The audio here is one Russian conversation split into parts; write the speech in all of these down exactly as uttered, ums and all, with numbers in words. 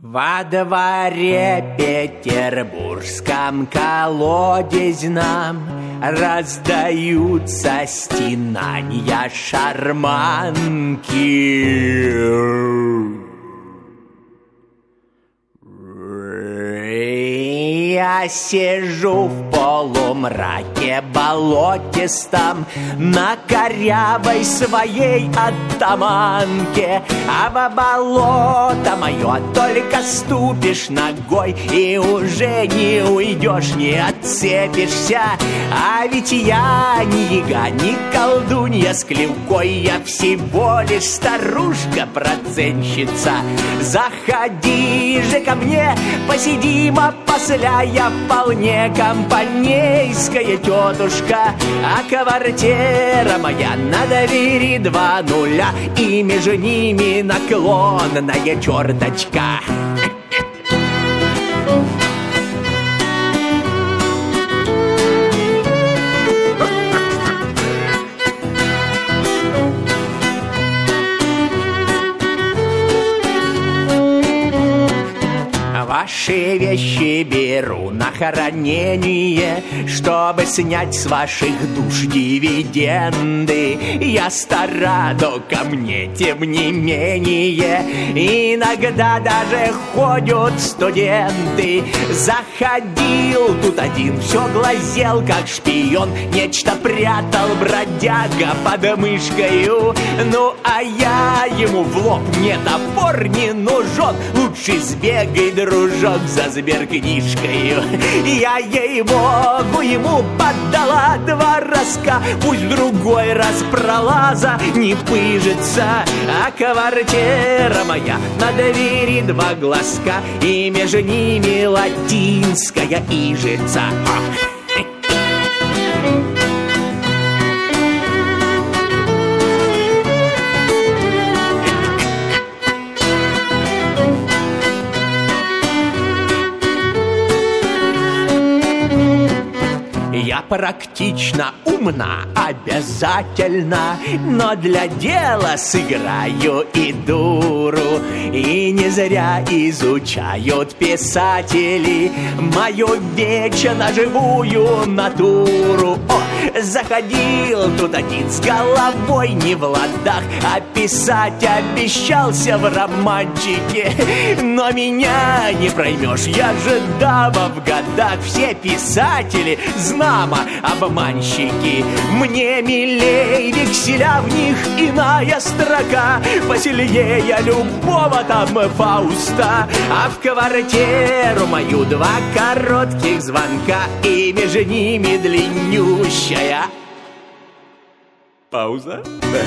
Во дворе петербургском колодезном раздаются стенания шарманки. Я сижу в полумраке болотистом на корявой своей оттаманке, а в болото мое только ступишь ногой и уже не уйдешь, не отцепишься. А ведь я не яга, не колдунья с клювкой, я всего лишь старушка-процентщица. Заходи же ко мне, посидим, а после я вполне компанейская тетушка. А квартира моя на двери два нуля, и между ними наклонная черточка. Ваши вещи беру на хранение, чтобы снять с ваших душ дивиденды. Я стара, но ко мне тем не менее иногда даже ходят студенты. Заходил тут один, все глазел как шпион, нечто прятал бродяга под мышкою. Ну а я ему в лоб: мне топор не нужен, лучше сбегай, дружок, за сберкнижкою. Я, ей-богу, ему поддала два разка, пусть другой раз пролаза не пыжится. А квартира моя на двери два глазка, и между ними латинская ижица. Я практично, умна, обязательно, но для дела сыграю и дуру. И не зря изучают писатели мою вечно живую натуру. О, заходил тут один с головой не в ладах, а писать обещался в романчике. Но меня не проймешь, я же дама в годах, все писатели знамо обманщики. Мне милей векселя, в них иная строка, посильнее любого там Фауста. А в квартиру мою два коротких звонка, и между ними длиннющая пауза.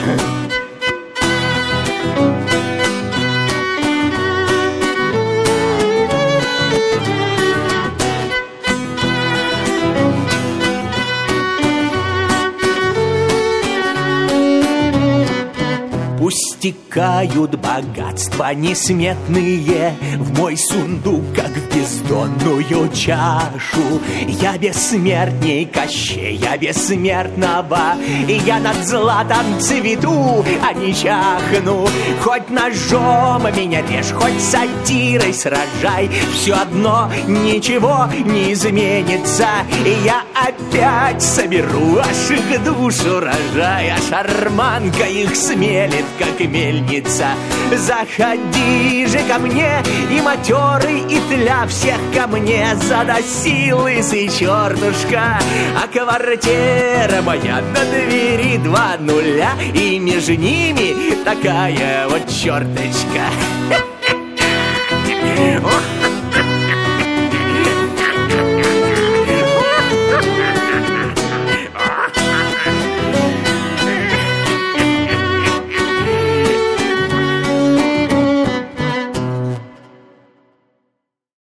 Стекают богатства несметные в мой сундук, как в бездонную чашу. Я бессмертней Кощея бессмертного, и я над златом цвету, а не чахну. Хоть ножом меня режь, хоть сатирой сражай, все одно ничего не изменится. И я опять соберу аж их душу рожай, а шарманка их смелит, как мельница. Заходи же ко мне, и матерый, и тля, всех ко мне заносил лысый чертушка. А квартира моя на двери два нуля, и между ними такая вот черточка.